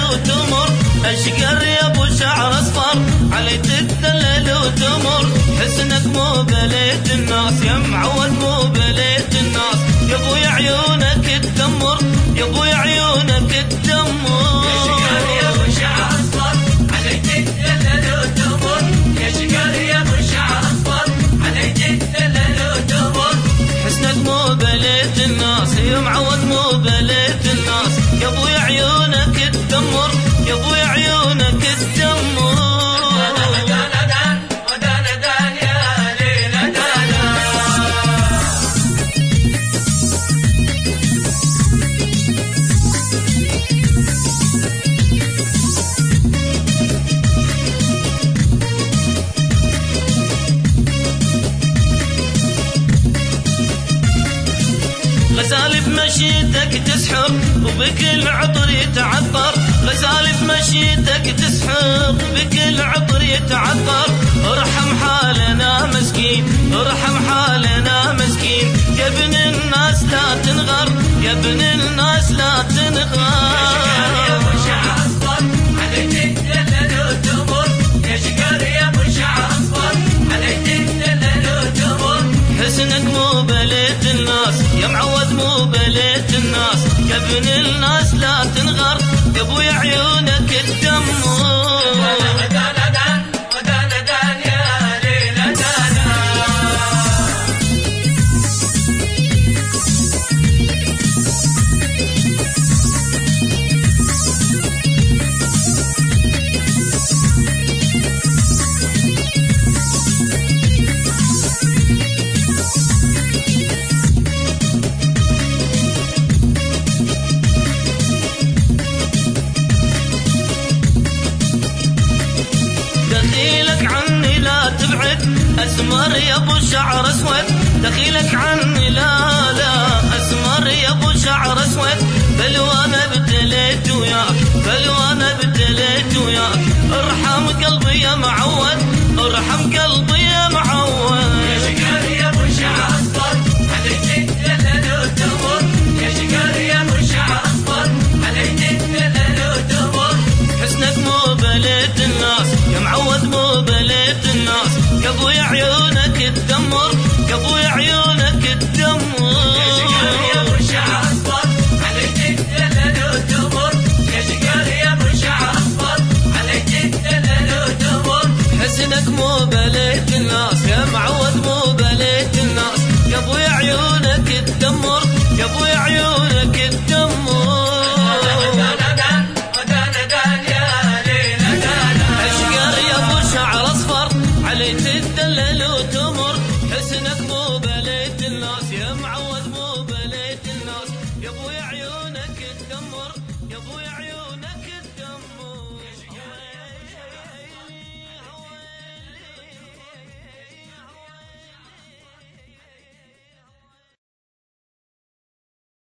وتمر، اشقر يا ابو شعر اصفر علي تدلل وتمر. حسنك مو بليت الناس يا معود مو بليت الناس، يا ابوي عيونك تدمر يا ابوي عيونك تدمر. يا شقر يا ابو شعر اصفر علي تدلل وتمر، يا شقر يا ابو شعر اصفر علي تدلل وتمر. حسنك مو بليت الناس يا معود مو بليت الناس، يا ابوي عيونك تدمر يا ابوي عيونك تدمر. غزالي بمشيتك تسحر وبكل عطر يتعطر، غزالي بمشيتك تسحر وبكل عطر يتعطر. ارحم حالنا مسكين ارحم حالنا مسكين، يا ابن الناس لا تنغر يا ابن الناس لا تنغر. يا ابو شعر اصفر علي تدلل وتمر، يا شقر يا ابو شعر اصفر علي تدلل وتمر. حسنك مو بليت الناس يا معود مو بليت الناس، يا ابن الناس لا تنغر يا ابوي عيونك تدمر. دخيلك عني لا تبعد اسمر يا ابو شعر اسود، دخيلك عني لا اسمر يا ابو شعر اسود. بل وانا ابتليت وياك بل وانا ابتليت وياك، ارحم قلبي يا معود ارحم قلبي يا معود.